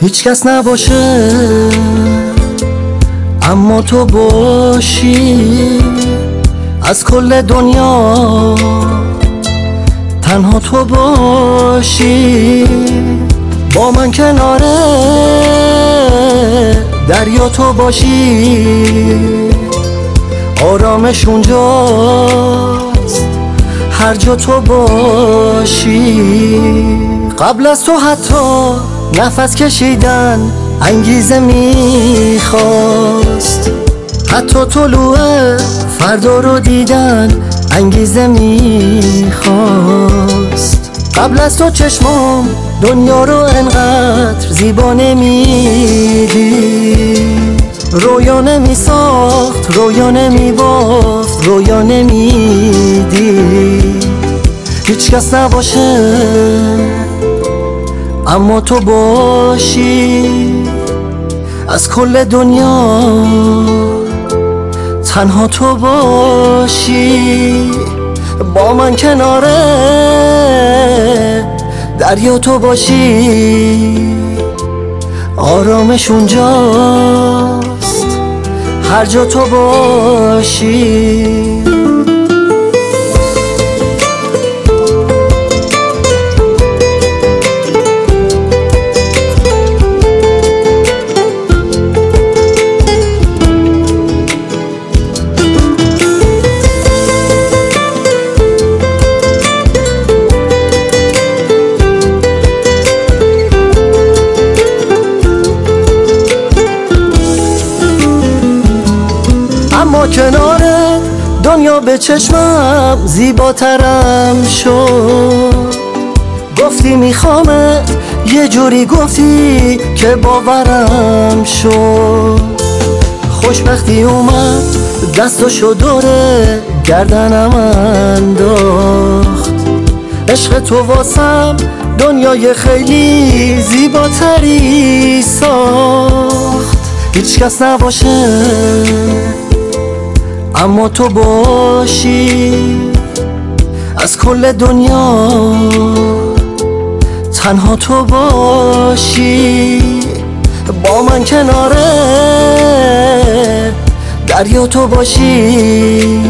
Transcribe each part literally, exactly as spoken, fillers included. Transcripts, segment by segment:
هیچ کس نباشه اما تو باشی، از کل دنیا تنها تو باشی، با من کنار دریا تو باشی، آرامش اونجاست هر جا تو باشی. قبل از تو حتی نفس کشیدن انگیزه میخواست، حتی طلوع فردا رو دیدن انگیزه میخواست. قبل از تو چشمام دنیا رو انقدر زیبا نمیدید، رویا نمی ساخت، رویا نمی بافت، رویا نمیدید. هیچ کس نباشه اما تو باشی، از کل دنیا تنها تو باشی، با من کنار دریا تو باشی، آرامش اونجاست هر جا تو باشی. اما کنار دنیا به چشمم زیباترم شد، گفتی میخوامت یه جوری گفتی که باورم شد. خوشبختی اومد دستاشو دوره گردنم انداخت، عشق تو واسم دنیای خیلی زیباتری ساخت. هیچ کس نباشه اما تو باشی، از کل دنیا تنها تو باشی، با من کنار دریا تو باشی،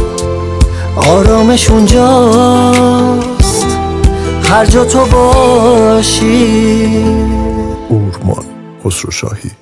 آرامش اونجاست هر جا تو باشی. اورمان خسروشاهی.